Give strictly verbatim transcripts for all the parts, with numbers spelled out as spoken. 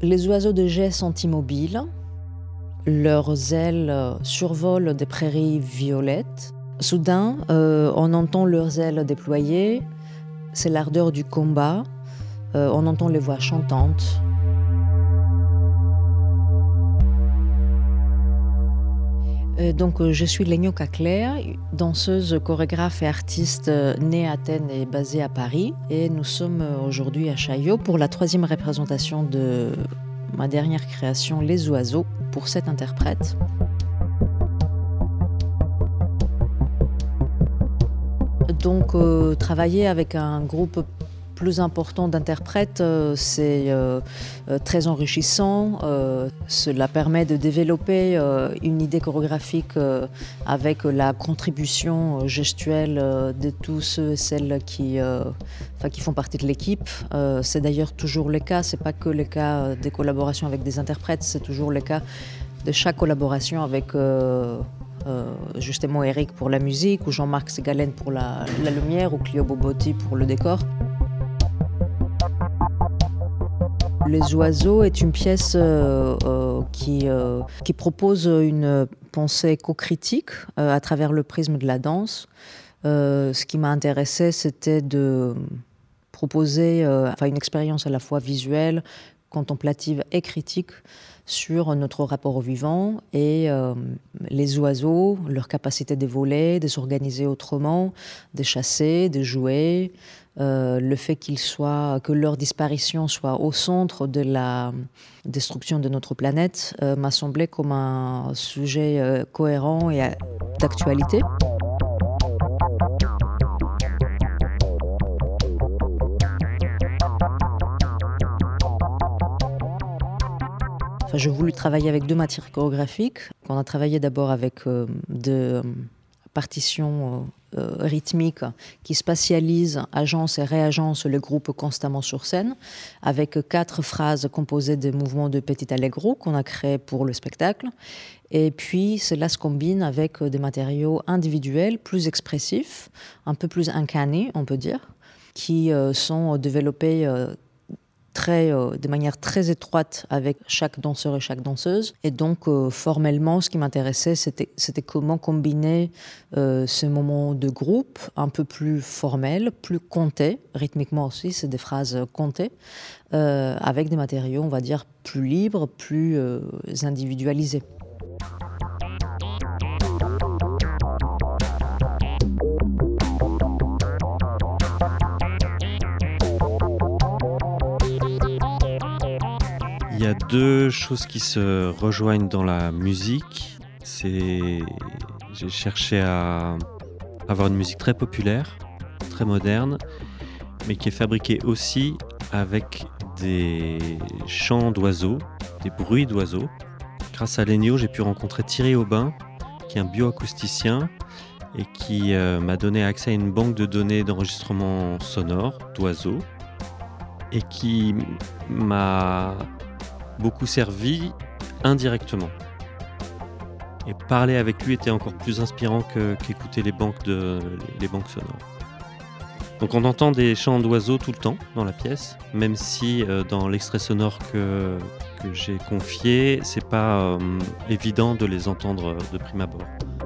Les oiseaux de Gey sont immobiles. Leurs ailes survolent des prairies violettes. Soudain, euh, on entend leurs ailes déployées. C'est l'ardeur du combat. Euh, on entend les voix chantantes. Euh, donc, euh, je suis Lénio Caclair, danseuse, chorégraphe et artiste euh, née à Athènes et basée à Paris. Et nous sommes euh, aujourd'hui à Chaillot pour la troisième représentation de ma dernière création, Les Oiseaux, pour sept interprètes. Donc, euh, travailler avec un groupe plus important d'interprètes, euh, c'est euh, euh, très enrichissant. Euh, cela permet de développer euh, une idée chorégraphique euh, avec la contribution gestuelle euh, de tous ceux et celles qui, euh, enfin, qui font partie de l'équipe. Euh, c'est d'ailleurs toujours le cas, c'est pas que le cas des collaborations avec des interprètes, c'est toujours le cas de chaque collaboration avec euh, euh, justement Eric pour la musique, ou Jean-Marc Ségalen pour la, la lumière, ou Clio Bobotti pour le décor. Les Oiseaux est une pièce euh, euh, qui, euh, qui propose une pensée co-critique euh, à travers le prisme de la danse. Euh, ce qui m'a intéressé, c'était de proposer euh, enfin, une expérience à la fois visuelle, contemplative et critique sur notre rapport au vivant et euh, les oiseaux, leur capacité de voler, de s'organiser autrement, de chasser, de jouer. Euh, le fait qu'ils soient, que leur disparition soit au centre de la destruction de notre planète euh, m'a semblé comme un sujet euh, cohérent et euh, d'actualité. Enfin, j'ai voulu travailler avec deux matières chorégraphiques. On a travaillé d'abord avec euh, deux partitions euh, rythmiques qui spatialisent, agencent et réagencent le groupe constamment sur scène, avec quatre phrases composées de mouvements de petit allegro qu'on a créés pour le spectacle. Et puis cela se combine avec des matériaux individuels plus expressifs, un peu plus incarnés, on peut dire, qui euh, sont développés euh, Très, euh, de manière très étroite avec chaque danseur et chaque danseuse. Et donc, euh, formellement, ce qui m'intéressait, c'était, c'était comment combiner euh, ce moment de groupe un peu plus formel, plus compté, rythmiquement aussi, c'est des phrases comptées, euh, avec des matériaux, on va dire, plus libres, plus euh, individualisés. Il y a deux choses qui se rejoignent dans la musique. C'est... J'ai cherché à avoir une musique très populaire, très moderne, mais qui est fabriquée aussi avec des chants d'oiseaux, des bruits d'oiseaux. Grâce à Lénio, j'ai pu rencontrer Thierry Aubin, qui est un bioacousticien et qui euh, m'a donné accès à une banque de données d'enregistrement sonore d'oiseaux et qui m'a beaucoup servi indirectement. Et parler avec lui était encore plus inspirant que, qu'écouter les banques, de, les banques sonores. Donc on entend des chants d'oiseaux tout le temps dans la pièce, même si euh, dans l'extrait sonore que, que j'ai confié, c'est pas euh, évident de les entendre de prime abord.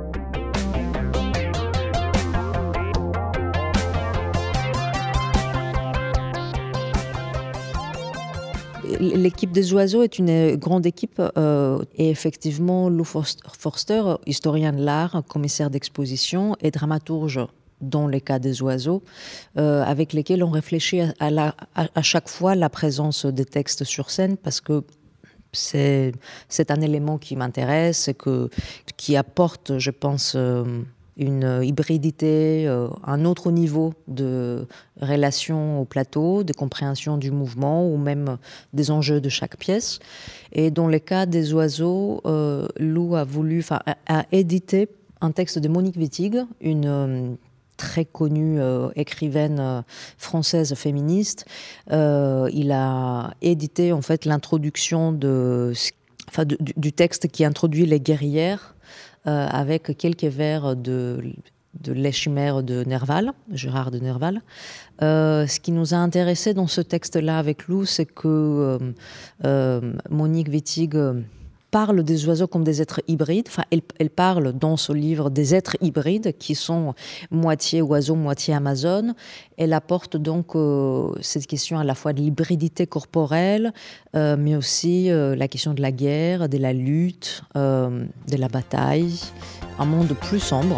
L'équipe des Oiseaux est une grande équipe euh, et effectivement Lou Forster, historien de l'art, commissaire d'exposition et dramaturge dans les cas des oiseaux, euh, avec lesquels on réfléchit à, la, à, à chaque fois la présence des textes sur scène, parce que c'est, c'est un élément qui m'intéresse, que, qui apporte, je pense, euh, une hybridité, euh, un autre niveau de relation au plateau, de compréhension du mouvement ou même des enjeux de chaque pièce. Et dans le cas des oiseaux, euh, Lou a voulu, enfin, a, a édité un texte de Monique Wittig, une euh, très connue euh, écrivaine euh, française féministe. Euh, il a édité en fait l'introduction de, enfin, de, du, du texte qui introduit les guerrières. Euh, avec quelques vers de, de Les Chimères de Nerval, Gérard de Nerval. Euh, ce qui nous a intéressé dans ce texte-là avec Lou, c'est que euh, euh, Monique Wittig parle des oiseaux comme des êtres hybrides. Enfin, elle, elle parle dans ce livre des êtres hybrides qui sont moitié oiseaux, moitié amazone. Elle apporte donc euh, cette question à la fois de l'hybridité corporelle, euh, mais aussi euh, la question de la guerre, de la lutte, euh, de la bataille, un monde plus sombre.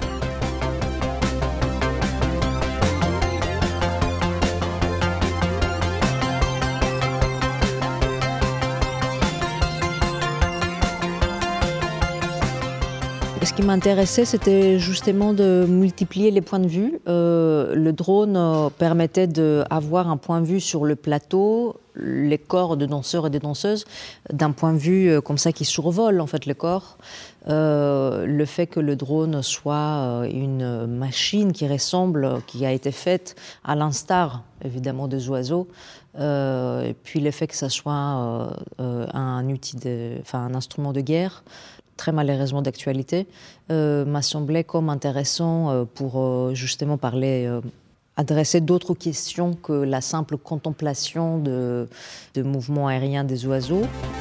Ce qui m'intéressait, c'était justement de multiplier les points de vue. Euh, le drone euh, permettait d'avoir un point de vue sur le plateau, les corps de danseurs et de danseuses, d'un point de vue euh, comme ça qui survole en fait le corps. Euh, le fait que le drone soit euh, une machine qui ressemble, qui a été faite à l'instar évidemment des oiseaux, euh, et puis le fait que ça soit euh, euh, un outil, de, enfin un instrument de guerre, très malheureusement d'actualité, euh, m'a semblé comme intéressant euh, pour euh, justement parler, euh, adresser d'autres questions que la simple contemplation de, de mouvements aériens des oiseaux.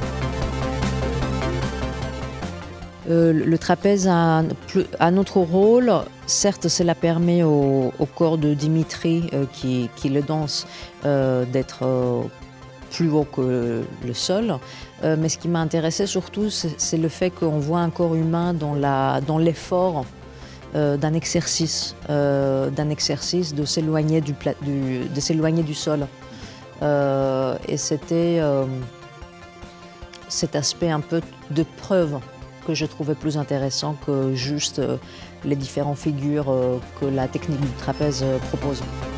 Euh, le trapèze a un, un autre rôle. Certes, cela permet au, au corps de Dimitri, euh, qui, qui le danse, euh, d'être euh, plus haut que le sol. Euh, mais ce qui m'a intéressé surtout, c'est le fait qu'on voit un corps humain dans la, dans l'effort euh, d'un exercice, euh, d'un exercice de s'éloigner du, du, de s'éloigner du sol. Euh, et c'était euh, cet aspect un peu de preuve que je trouvais plus intéressant que juste euh, les différentes figures euh, que la technique du trapèze euh, propose.